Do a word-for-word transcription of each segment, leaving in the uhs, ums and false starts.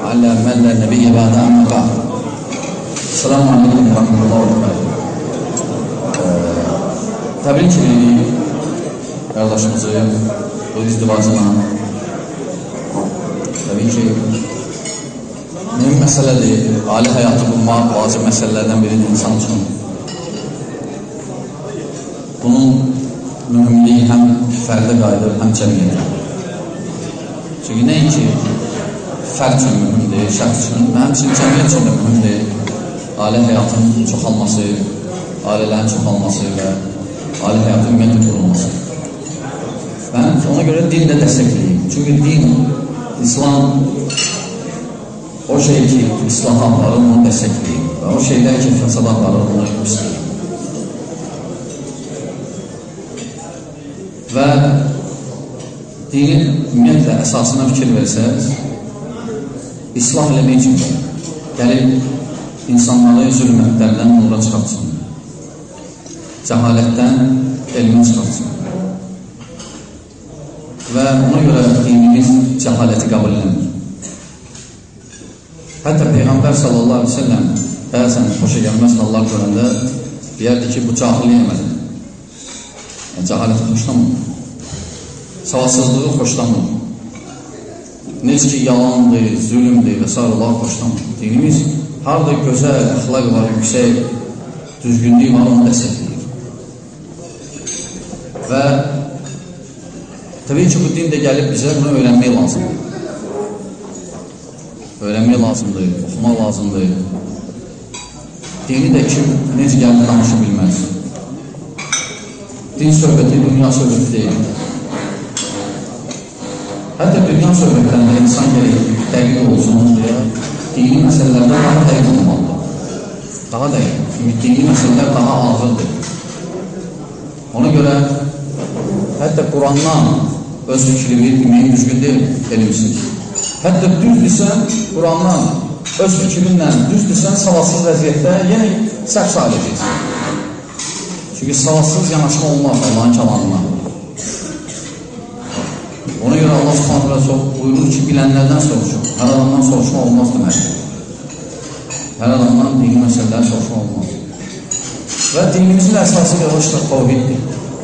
على من لا نبي بعد أما بعد. السلام عليكم ورحمة الله وبركاته. Təbrik edirik qardaşımızı bu izdivacına. Təbii ki, mühüm məsələdir, ali həyatı qurmaq vacib məsələlərdən biridir insan üçün. Bunun mühümliyi həm fərdə qayıdır, həm cəmiyyətə. Çünki nəinki fərd üçün mühümdir, şəxs üçün, həmçinin cəmiyyət üçün də mühümdir. Ali həyatın çoxalması, ailələrin çoxalması və ali həyatın ümumiyyətlə qurulması. Və ona görə din də dəstəkləyir. Çünki din, İslam o şey ki, İslam'a aparır, onu dəstəkləyir. Və o şeylər ki, fəsada aparır, onu göstərir. Və dinin ümumiyyətlə əsasına fikir versəz, islah eləmək üçün gəlib insanları zülmətlərdən nura çıxartsın, cəhalətdən elmə çıxartsın. Və ona görə dinimiz cəhaləti qəbul eləmir. Hətta Peyğəmbər sallallahu aleyhi ve sellem bəzən xoşa gəlməz hallar görəndə deyərdi ki, bu cahillik əməlidir. Yəni, cəhaləti xoşlamır. Savadsızlığı xoşlamır. Necə ki, yalandır, zülümdür və s. Allah xoşlamır. Dinimiz harada gözəl, əxlaq var, yüksək, düzgünlük var, onu dəstəkləyir. Və təbii ki, bu din də gəlib bizə bunu öyrənmək lazımdır. Öyrənmək lazımdır, oxumaq lazımdır. Dini də kim necə gəlib danışa bilməz. Din söhbəti, dünya söhbəti deyil. Hətta dünya söhbətlərində insan gələk dəqiq olsun deyə dini məsələlərdə daha dəqiq olmalıdır. Daha dəqiq. Çünki dini məsələlər daha ağırdır. Ona görə hətta Qurandan öz fikrini deməyin düzgün deyil, elmsiz. Hətta düzdürsən, Qurandan öz fikrinlə düzdürsən, savadsız vəziyyətdə yenə səhv sayılacaqsın. Çünki savadsız yanaşma olmaz Allahın kəlamına. Ona görə Allah subhanətlə buyurur ki, bilənlərdən soruşur. Hər adamdan soruşma olmaz deməkdir. Hər adamdan dini məsələləri soruşma olmaz. Və dinimizin əsası yavaşdır, tavhiddir.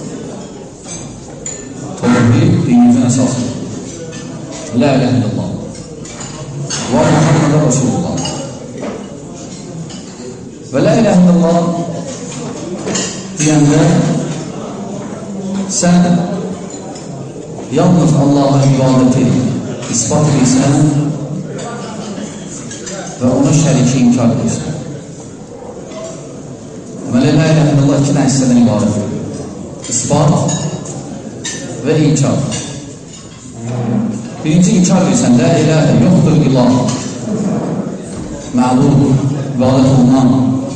Tavhid dinimizin əsasıdır. La ilahe illallah. Və Muhammedə Rasulullah. Və la ilahe illallah deyəndə sən yalnız Allah'a ibadəti ispat edirsən və ona şəriki inkar edirsən. Deməli, la ilahe illallah iki dənə hissədən ibarətdir. İspat və inkar. Birinci inkar edirsən, la ilahe yoxdur ilah, mə'bud, ibadət olunan,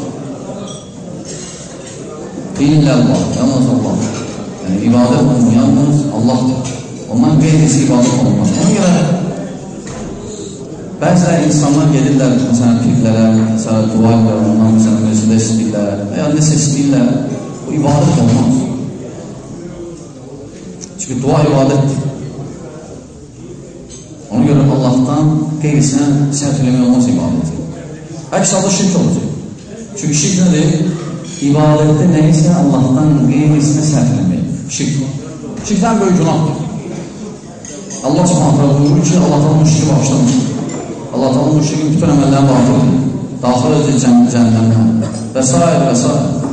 illallah, yalnız Allah. Yəni, ibadət olunur, yalnız Allahdır. Ondan qeyrisi ibadət olunmaz. Ona görə bəzilər insanlar gedirlər, məsələn, pirlərə, məsələn, dua edirlər, ondan məsələn, məclidə istəyirlər və ya nəsə istəyirlər, bu ibadət olmaz. Çünki dua ibadətdir. Ona görə Allahdan qeyrisinə səhv eləmək olmaz ibadəti. Əks halda şirk olacaq. Çünki şirk nədir? İbadətdə nəyisə Allahdan qeyrisinə səhv eləmək. Şirk. Şirkdən böyük günahdır. Allah subhanətlə buyurur ki, Allah ta'ala müşriki bağışlamır. Allah ta'ala müşrikin bütün əməllərini bağışlamır. Daxil edəcək cəhənnəmdən və s. və s.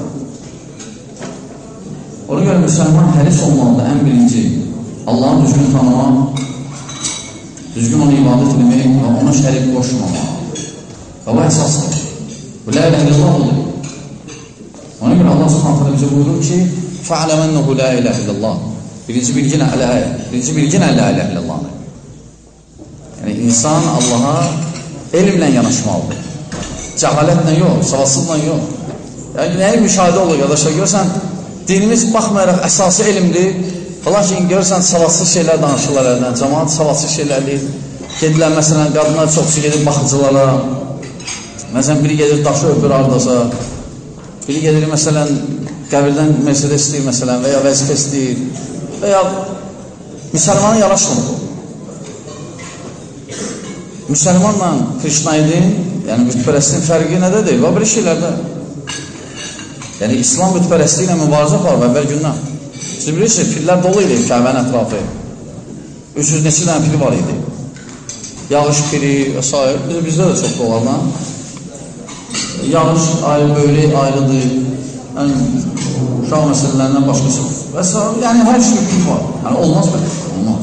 Ona görə müsəlman həris olmalıdır ən birinci. Allah'ın düzgün tanımaq, düzgün ona ibadət etmək və ona şərik qoşmamaq. Və bu əsasdır. Bu la ilahe illallah olur. Ona görə Allah subhanətlə bizə buyurur ki, fa'ləmənəhu la ilahe illallah. Birinci bilginə la ilahe illallah. Yəni, insan Allaha elmlə yanaşmalıdır. Cəhalətlə yox, savadsızla yox. Yəni, nəyi müşahidə olur, qardaşlar, görürsən, dinimiz baxmayaraq əsası elmdir. Lakin görürsən, savadsız şeylər danışırlar əldən, cəmaat savadsız şeylər deyil. Gedirlər, məsələn, qadınlar çoxsu gedir baxıcılara. Məsələn, biri gedir daşı öpür ardasa. Biri gedir, məsələn, qəbirdən Mercedes istəyir, məsələn, və ya vəzifə istəyir. Və ya müsəlmanın yanaşmır. müsəlmanla krişnaydin, yəni bütpərəstin fərqi nədədir? Və bir şeylərdə. Yəni, İslam bütpərəsti ilə mübarizə var və əvvəl gündən. Siz bilirsiniz, fillər dolu idi Kəbənin ətrafı. üç yüz neçə dənə fil var idi. Yağış fili və s. Bizdə də çox dolardan. Yağış ayrı, böylək ayrıdır. Yəni, uşaq məsələlərindən başqası və s. Yəni, hər şey fil var. Yəni, olmaz belə. Olmaz.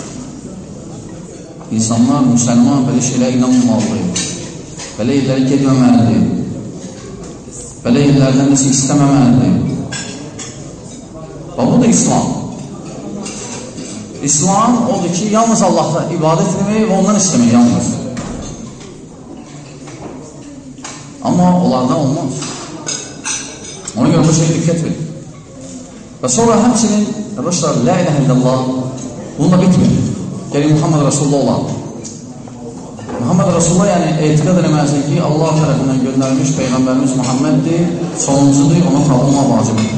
İnsanlar, müsəlman belə şeylə inanmamalıdır. Belə yerlərə getməməlidir. Belə yerlərdən nəsə istəməməlidir. Və bu da İslam. İslam odur ki, yalnız Allah'ta ibadət etmək və ondan istəmək yalnız. Amma onlardan olmaz. Ona görə bu şey diqqət verin. Və sonra həmçinin, arkadaşlar, la ilahe illallah bununla bitmir. Yəni, Muhammed Rasulullah olan. Muhammed Rasulullah, yəni, etiqad eləməlisin ki, Allah tərəfindən göndərilmiş Peyğəmbərimiz Muhammeddir, sonuncudur, ona tapılma vacibdir.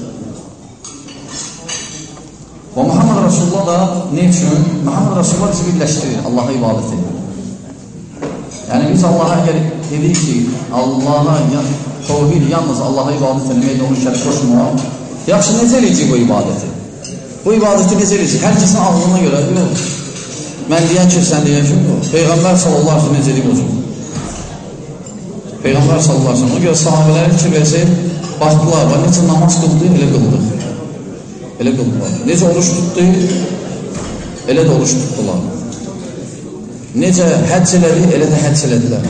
Və Muhammed Rasulullah da ne üçün? Muhammed Rasulullah bizi birləşdirir, Allaha ibadət edir. Yəni, biz Allaha əgər dedik ki, Allaha, tevhid yalnız Allaha ibadət etməkdə onu şərik qoşmaq, yaxşı, necə eləyəcək bu ibadəti? Bu ibadəti necə eləyəcək? Hər kəsin ağlına görə, yox. Mən deyən ki, sən deyən ki, Peyğəmbər sallallahu aleyhi ve sellem necə eləyib olsun? Peyğəmbər sallallahu aleyhi ve sellem, o görə sahabələrin ki, versin, baxdılar, və necə namaz qıldı, elə qıldıq. Elə qıldılar. Necə oruç tutdu, elə də oruç tutdular. Necə həcc elədi, elə də həcc elədilər.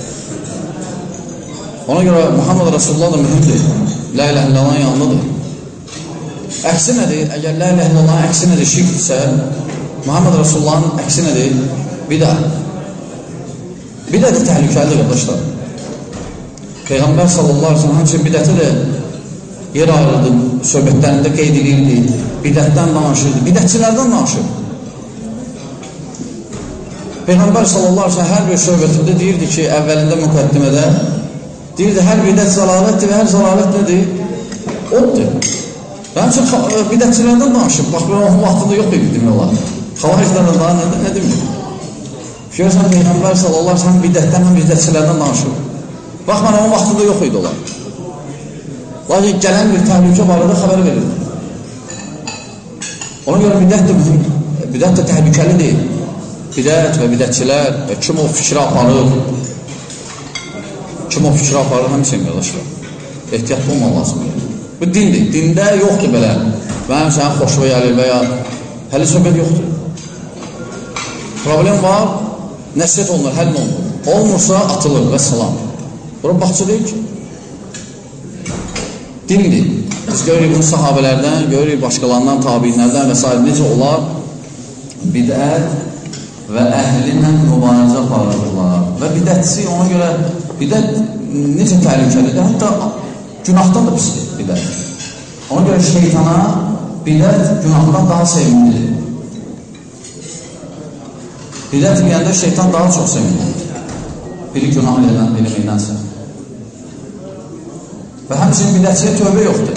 Ona görə Muhammed Rasulullah da mühümdür. La ilahe illallahın yanındadır. Əksi nədir? Əgər la ilahe illallahın əksi nədir, şirkdirsə, Muhammed Rasulullahın əksi nədir? Bidət. Bidət də təhlükəlidir, qardaşlar. Peyğəmbər sallallahu aleyhi ve sellem həmçinin bidəti də yer ayrıldı, söhbətlərində qeyd edildi, bidətdən danışırdı, bidətçilərdən danışırdı. Peyğəmbər sallallahu aleyhi ve sellem hər bir söhbətində deyirdi ki, əvvəlində müqəddimədə, deyirdi, hər bidət zəlalətdir və hər zəlalət nədir? Oddur. Və həmçin bidətçilərdən danışıb, bax, mən onun vaxtında yox idi demək olar. Xavariclərdən daha nə, nə demir? Görürsən, Peyğəmbər sallallahu aleyhi ve sellem bidətdən, həm bidətçilərdən danışıb. Bax, mən onun vaxtında yox idi olar. Lakin gələn bir təhlükə barədə xəbər verir. Ona görə bidət də, bidət də təhlükəlidir. Bidət və bidətçilər və kim o fikrə aparır, kim o fikrə aparır, həmçinin qardaşlar. Ehtiyatlı olmaq lazımdır. Bu dindir. Dində yoxdur belə. Mənim sənə xoşuma gəlir və ya hələ söhbət yoxdur. Problem var, nəsiyyət olunur, həll olunur. Olmursa atılır və salam. Bura baxçı deyil ki. Dindir. Biz görürük bunu sahabələrdən, görürük başqalarından, tabinlərdən və s. necə olar? Bidət və əhlinlə mübarizə aparırlar. Və bidətçi ona görə, bidət necə təhlükəlidir? Hətta günahdan da pisdir bidət. Ona görə şeytana bidət günahdan daha sevimlidir. Bidət deyəndə şeytan daha çox sevimlidir. Biri günah eləməkdənsə. Və həmçinin bidətçiyə tövbə yoxdur.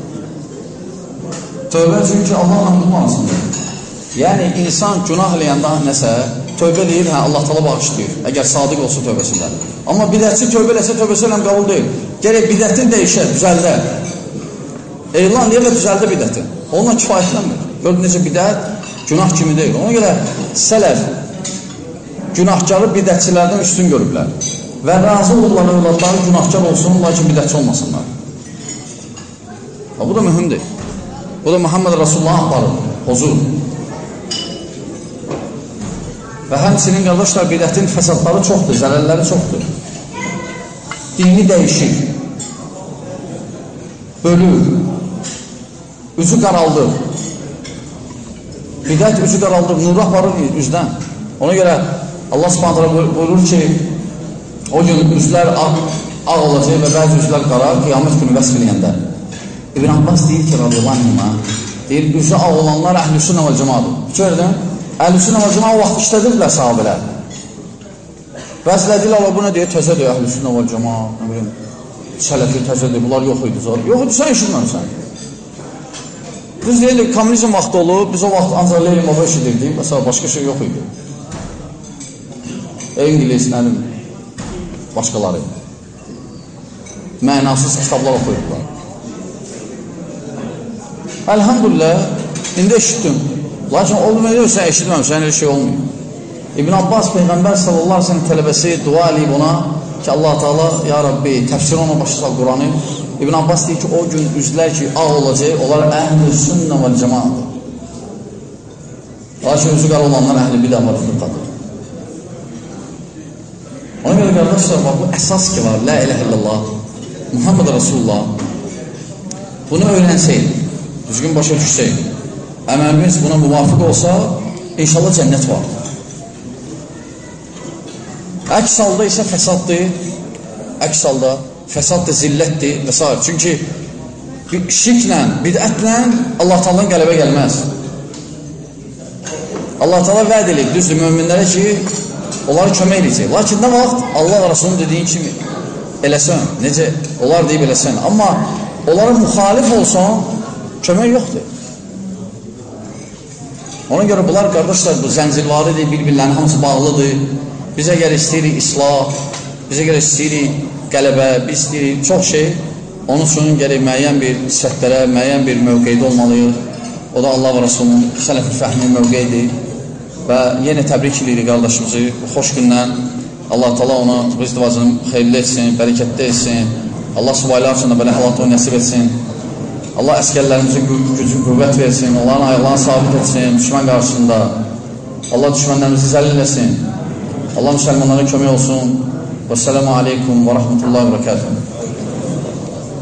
Tövbə çünki Allahla qulmanasındır. Yəni, insan günah eləyəndə nəsə, tövbə deyir, hə, Allah tala bağışlayır, əgər sadiq olsa tövbəsində. Amma bidətçi tövbə eləsə, tövbəsi eləm qabul deyil. Gərək bidətin dəyişər, düzəldə. Elan deyir və düzəldə bidətin. Onunla kifayətlənmir. Gördün necə bidət, günah kimi deyil. Ona görə sələf günahkarı bidətçilərdən üstün görüblər. Və razı olurlar övladları günahkar olsun, lakin bidətçi olmasınlar. Bu da mühümdir. Bu da Muhammed Rasulullah aparır, pozur. Və həmçinin qardaşlar, bidətin fəsadları çoxdur, zərərləri çoxdur. Dini dəyişir, bölür, üzü qaraldır. Bidət üzü qaraldır, nuru aparır üzdən. Ona görə Allah subhanətlə buyurur ki, o gün üzlər ağ, ağ olacaq və bəzi üzlər qarar, qiyamət günü vəsf eləyəndə. İbn Abbas deyir ki, radiyallahu anh, deyir, üzü ağ olanlar əhl-i-sünnə və cəmadır. Gördün, əhl-i-sünnə və cəma o vaxt işlədirlər sahabələr. Bəzilə deyirlər, bu nə deyir, təzədir əhl-i-sünnə və cəma, nə bileyim, sələfi təzədir, bunlar yox idi. Yox idi, sən işitməmsən. Biz deyilik, kommunizm vaxtı olub, biz o vaxt ancaq Lenin baba işidirdik, məsələn, başqa şey yox idi. İngilis, nəlim, başqaları. Mənasız kitablar oxuyurlar. Elhamdülillah, indi eşitdim. Lakin o demək sən eşitməmişsən, elə şey olmuyor. İbn Abbas Peyğəmbər sallallahu aleyhi ve sellem tələbəsi dua eləyib ona ki, Allah Teala, ya Rabbi, təfsir ona başa sal Quranı. İbn Abbas deyir ki, o gün üzlər ki, ağ olacaq, onlar əhl-i sünnə və cəmaatdır. Lakin özü qara olanlar əhl-i bidə var, fırqadır. Ona görə qardaşlar, bu əsas ki var, la ilahe illallah, Muhammed Rasulullah, bunu öyrənsəydik, düzgün başa düşsəydik, əməlimiz buna müvafiq olsa, inşallah cənnət var. Əks halda isə fəsaddır, əks halda fəsaddır, zillətdir və s. Çünki şirklə, bidətlə Allah Taala'dan qələbə gəlməz. Allah Taala vəd edib, düzdür, möminlərə ki, onları kömək edəcək. Lakin nə vaxt Allah və Rasulun dediyin kimi eləsən, necə onlar deyib eləsən, amma onlara müxalif olsan, kömək yoxdur. Ona görə bunlar, qardaşlar, bu zəncirvarıdır, bir-birlərinin hamısı bağlıdır. Biz əgər istəyirik islah, biz əgər istəyirik qələbə, biz istəyirik çox şey, onun üçün gərək müəyyən bir səhətlərə, müəyyən bir mövqeydə olmalıyıq. O da Allah və Rasulunun sələf-i fəhmin mövqeyidir. Və yenə təbrik edirik qardaşımızı bu xoş gündən. Allah Taala ona bu izdivacını xeyirli etsin, bərəkətli etsin. Allah subaylar üçün də belə həyatı nəsib etsin. Allah əskərlərimizin gücü, qüvvət versin, onların ayaqlarını sabit etsin düşmən qarşısında. Allah düşmənlərimizi zəlil etsin. Allah müsəlmanlara kömək olsun. Vəssalamu aleykum və rəhmətullahi və bərəkatuhu.